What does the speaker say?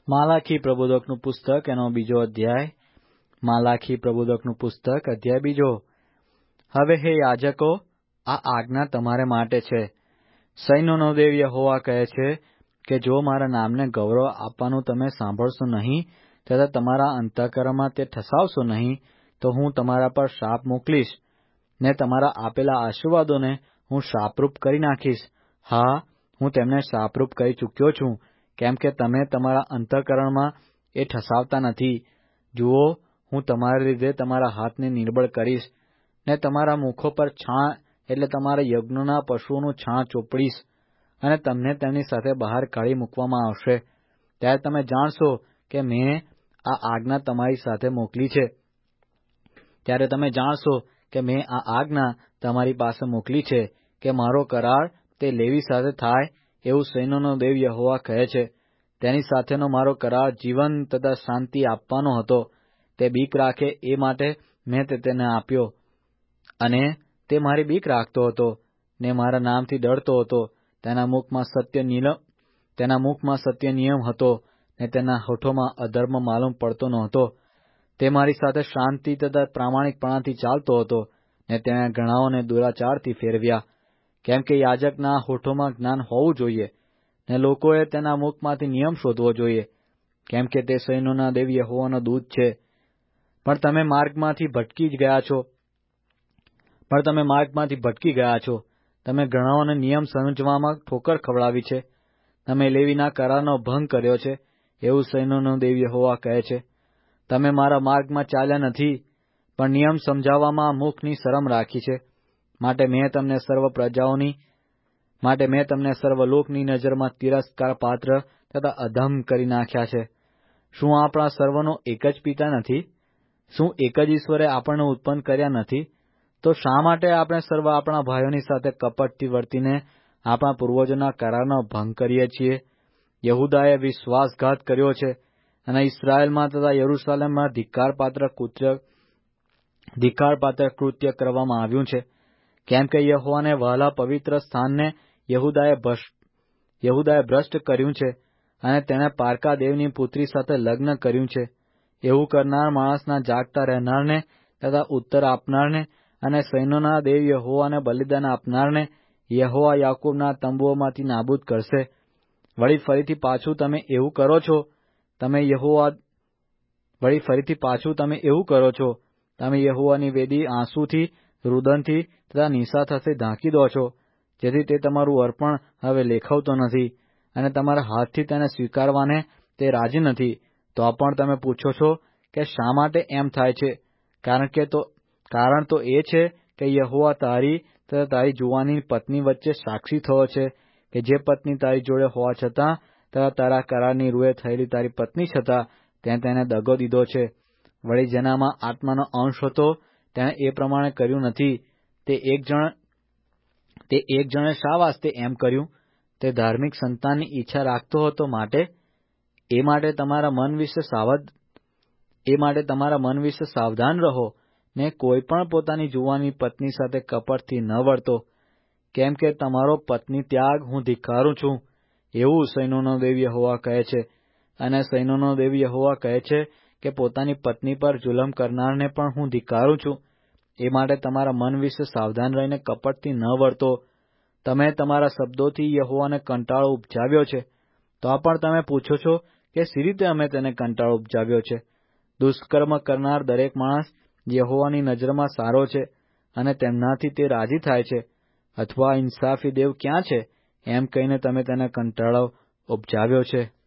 માલાખી પ્રબોધકનું પુસ્તક એનો બીજો અધ્યાય. માલાખી પ્રબોધકનું પુસ્તક અધ્યાય બીજો. હવે હે યાજકો, આ આજ્ઞા તમારે માટે છે. સૈન્યોનો દેવ યહોવા કહે છે કે જો મારા નામને ગૌરવ આપવાનું તમે સાંભળશો નહીં તથા તમારા અંતઃકરણમાં તે ઠસાવશો નહીં, તો હું તમારા પર શાપ મોકલીશ ને તમારા આપેલા આશીર્વાદોને હું શાપરૂપ કરી નાખીશ. હા, હું તેમને શાપરૂપ કરી ચૂક્યો છું, કેમ કે તમે તમારા અંતઃકરણમાં એ ઠસાવતા નથી. જુઓ, હું તમારા લીધે તમારા હાથને નિર્બળ કરીશ ને તમારા મુખો પર છાણ એટલે તમારા યજ્ઞોના પશુઓનું છાણ ચોપડીશ અને તમને તેમની સાથે બહાર કાઢી મૂકવામાં આવશે. ત્યારે તમે જાણશો કે મેં આ આજ્ઞા તમારી સાથે મોકલી છે. ત્યારે તમે જાણશો કે મેં આ આજ્ઞા તમારી પાસે મોકલી છે કે મારો કરાર તે લેવી સાથે થાય, એવું સૈન્યોનો દેવ યહોવા કહે છે. તેની સાથેનો મારો કરાર જીવન તથા શાંતિ આપવાનો હતો. તે બીક રાખે એ માટે મેં તેને આપ્યો, અને તે મારી બીક રાખતો હતો ને મારા નામથી ડરતો હતો. તેના મુખમાં સત્ય નિયમ હતો ને તેના હોઠોમાં અધર્મ માલુમ પડતો નહોતો. તે મારી સાથે શાંતિ તથા પ્રામાણિકપણાથી ચાલતો હતો ને તેણે ઘણાઓને દુરાચારથી ફેરવ્યા. કેમ કે યાજકના હોઠોમાં જ્ઞાન હોવું જોઈએ ને લોકોએ તેના મુખમાંથી નિયમ શોધવો જોઈએ, કેમ કે તે સૈન્યોના દેવ યહોવાનો દૂત છે. પણ તમે માર્ગમાંથી ભટકી ગયા છો. તમે ઘણાઓને નિયમ સમજવામાં ઠોકર ખવડાવી છે. તમે લેવીના કરારનો ભંગ કર્યો છે, એવું સૈન્યોનો દેવ યહોવા કહે છે. તમે મારા માર્ગમાં ચાલ્યા નથી, પણ નિયમ સમજાવવામાં મુખની શરમ રાખી છે. માટે મેં તમને સર્વ લોકની નજરમાં તિરસ્કાર પાત્ર તથા અધમ કરી નાખ્યા છે. શું આપણા સર્વનો એક જ પિતા નથી? શું એક જ ઈશ્વરે આપણને ઉત્પન્ન કર્યા નથી? તો શા માટે આપણે સર્વ આપણા ભાઈઓની સાથે કપટથી વર્તીને આપણા પૂર્વજોના કરારનો ભંગ કરીએ છીએ? યહૂદાએ વિશ્વાસઘાત કર્યો છે અને ઇસ્રાયેલમાં તથા યરૂશાલેમમાં ધિક્કારપાત્ર કૃત્ય કરવામાં આવ્યું છે. કેમ કે યહોવાને વહાલા પવિત્ર સ્થાનને યહૂદાએ ભ્રષ્ટ કર્યું છે અને તેણે પારકા દેવની પુત્રી સાથે લગ્ન કર્યું છે. એવું કરનાર માણસના જાગતા રહેનારને તથા ઉત્તર આપનારને અને સૈન્યોના દેવ યહોવાને બલિદાન આપનારને યહોવા યાકૂબના તંબુઓમાંથી નાબૂદ કરશે. વળી ફરીથી પાછું તમે એવું કરો છો. તમે યહોવાની વેદી આંસુથી, રુદનથી તથા નિશાથાથી ઢાંકી દો છો, જેથી તે તમારું અર્પણ હવે લેખવતો નથી અને તમારા હાથથી તેને સ્વીકારવાને તે રાજી નથી. તો પણ તમે પૂછો છો કે શા માટે એમ થાય છે? કારણ તો એ છે કે યહોવા તારી તથા તારી જુવાની પત્ની વચ્ચે સાક્ષી થયો છે કે જે પત્ની તારી જોડે હોવા છતાં તથા તારા કરારની રૂએ થયેલી તારી પત્ની છતાં તેને દગો દીધો છે. વળી જેનામાં આત્માનો અંશ હતો તેણે એ પ્રમાણે કર્યું નથી. તે એક જણે શા વાસ્તે એમ કર્યું? તે ધાર્મિક સંતાનની ઈચ્છા રાખતો હતો એ માટે તમારા મન વિશે સાવધાન રહો ને કોઈ પણ પોતાની જુવાની પત્ની સાથે કપટથી ન વર્તો, કેમ કે તમારો પત્ની ત્યાગ હું ધિક્કારું છું, એવું સૈન્યોનો દેવ યહોવા કહે છે. અને સૈન્યોનો દેવ યહોવા કહે છે કે પોતાની પત્ની પર જુલમ કરનારને પણ હું ધિક્કારું છું. એ માટે તમારા મન વિશે સાવધાન રહીને કપટથી ન વર્તો. તમે તમારા શબ્દોથી યહોવાને કંટાળો ઉપજાવ્યો છે. તો પણ તમે પૂછો છો કે શી રીતે અમે તેને કંટાળો ઉપજાવ્યો છે? દુષ્કર્મ કરનાર દરેક માણસ યહોવાની નજરમાં સારો છે અને તેમનાથી તે રાજી થાય છે. અથવા ઇન્સાફી દેવ ક્યાં છે? એમ કહીને તમે તેને કંટાળો ઉપજાવ્યો છે.